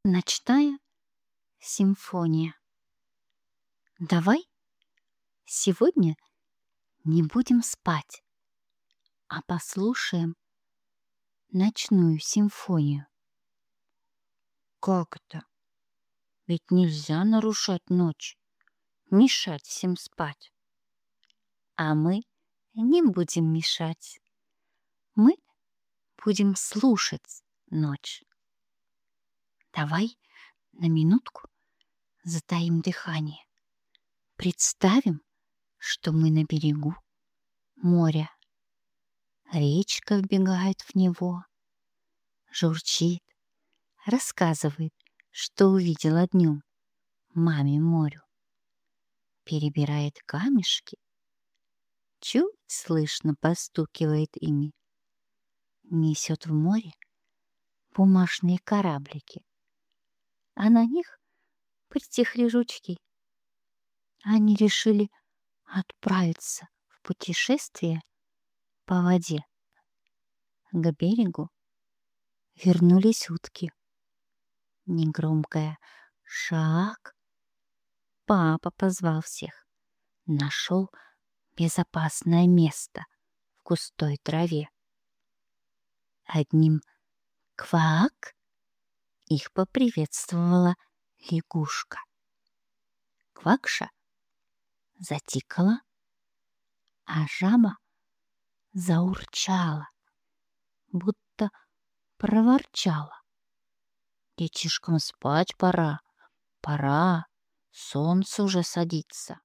Ночная симфония. Давай сегодня не будем спать, а послушаем ночную симфонию. Как это? Ведь нельзя нарушать ночь, мешать всем спать. А мы не будем мешать. Мы будем слушать ночь. Давай на минутку затаим дыхание. Представим, что мы на берегу моря. Речка вбегает в него, журчит, рассказывает, что увидела днем маме морю. Перебирает камешки, чуть слышно постукивает ими. Несет в море бумажные кораблики, а на них притихли жучки. Они решили отправиться в путешествие по воде. К берегу вернулись утки. Негромкая «шаг». Папа позвал всех. Нашел безопасное место в густой траве. Одним «квак» их поприветствовала лягушка. Квакша затикала, а жаба заурчала, будто проворчала. Детишкам спать пора, пора, солнце уже садится.